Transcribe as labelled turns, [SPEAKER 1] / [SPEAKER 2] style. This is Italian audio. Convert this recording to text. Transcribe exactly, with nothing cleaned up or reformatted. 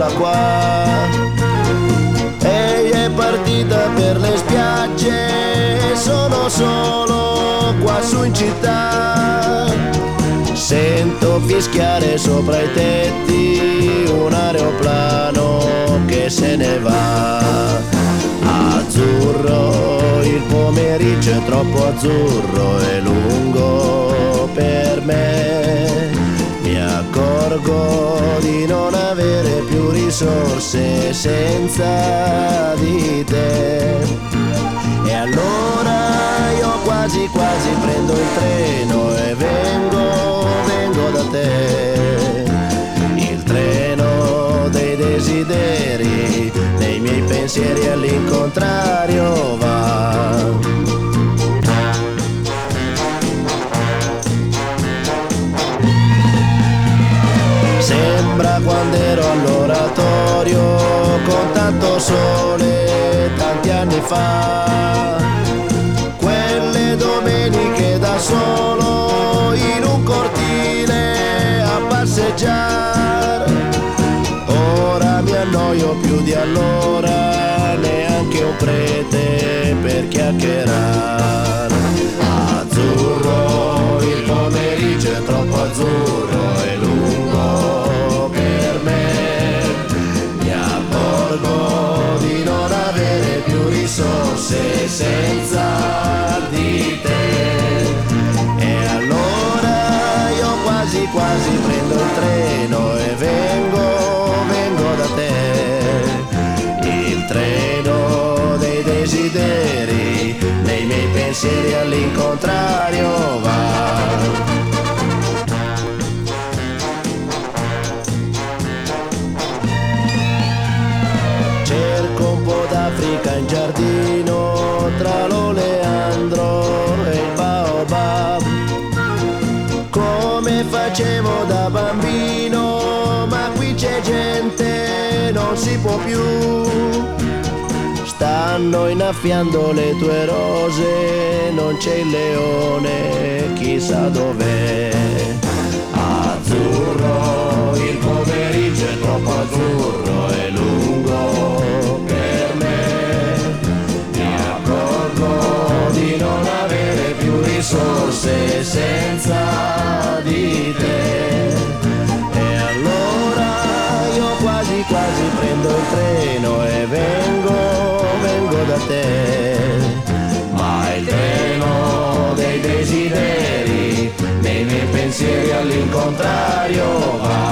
[SPEAKER 1] qua. Ehi, è partita per le spiagge, sono solo qua su in città. Sento fischiare sopra i tetti un aeroplano che se ne va. Azzurro, il pomeriggio è troppo azzurro e lungo per me. Mi accorgo di non avere più risorse senza di te. E allora io quasi quasi prendo il treno e vengo, vengo da te. Il treno dei desideri, nei miei pensieri all'incontrario va. Sembra quando ero all'oratorio con tanto sole tanti anni fa, quelle domeniche da solo in un cortile a passeggiare. Ora mi annoio più di allora, neanche un prete per chiacchierare. Azzurro, il pomeriggio è troppo azzurro e lungo per me. Mi accorgo di non avere più risorse senza di te. E allora io quasi quasi prendo il treno e vengo, vengo da te. Il treno dei desideri, nei miei pensieri all'incontrario va. Cerco un po' d'Africa in giardino, tra l'oleandro e il baobab, come facevo da bambino, ma qui c'è gente, non si può più. Stanno innaffiando le tue rose, non c'è il leone, chissà dov'è. Azzurro, il pomeriggio è troppo azzurro e lungo per me. Mi accorgo di non avere più risorse senza di te. E allora io quasi quasi prendo il treno e vengo, vengo da te. Ma il treno dei desideri, nei miei pensieri all'incontrario va.